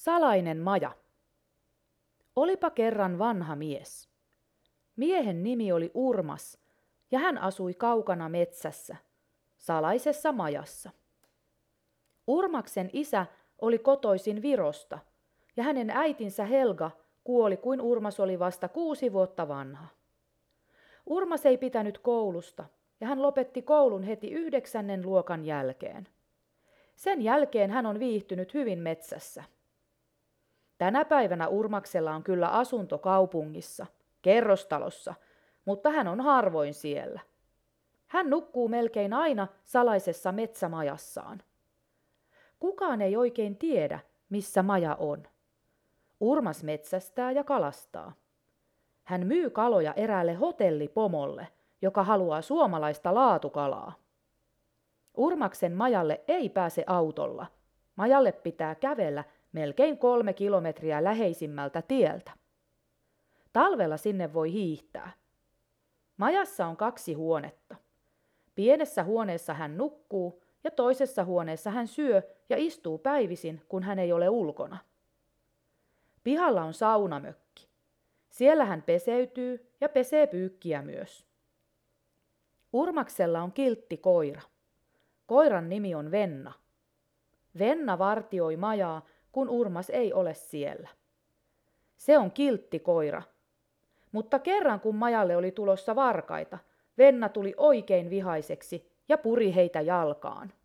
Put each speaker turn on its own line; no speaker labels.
Salainen maja. Olipa kerran vanha mies. Miehen nimi oli Urmas ja hän asui kaukana metsässä, salaisessa majassa. Urmaksen isä oli kotoisin Virosta ja hänen äitinsä Helga kuoli, kuin Urmas oli vasta 6 vuotta vanha. Urmas ei pitänyt koulusta ja hän lopetti koulun heti 9. luokan jälkeen. Sen jälkeen hän on viihtynyt hyvin metsässä. Tänä päivänä Urmaksella on kyllä asunto kaupungissa, kerrostalossa, mutta hän on harvoin siellä. Hän nukkuu melkein aina salaisessa metsämajassaan. Kukaan ei oikein tiedä, missä maja on. Urmas metsästää ja kalastaa. Hän myy kaloja eräälle hotellipomolle, joka haluaa suomalaista laatukalaa. Urmaksen majalle ei pääse autolla. Majalle pitää kävellä melkein 3 kilometriä läheisimmältä tieltä. Talvella sinne voi hiihtää. Majassa on 2 huonetta. Pienessä huoneessa hän nukkuu ja toisessa huoneessa hän syö ja istuu päivisin, kun hän ei ole ulkona. Pihalla on saunamökki. Siellä hän peseytyy ja pesee pyykkiä myös. Urmaksella on kiltti koira. Koiran nimi on Venna. Venna vartioi majaa, kun Urmas ei ole siellä. Se on kiltti koira. Mutta kerran kun majalle oli tulossa varkaita, Venna tuli oikein vihaiseksi ja puri heitä jalkaan.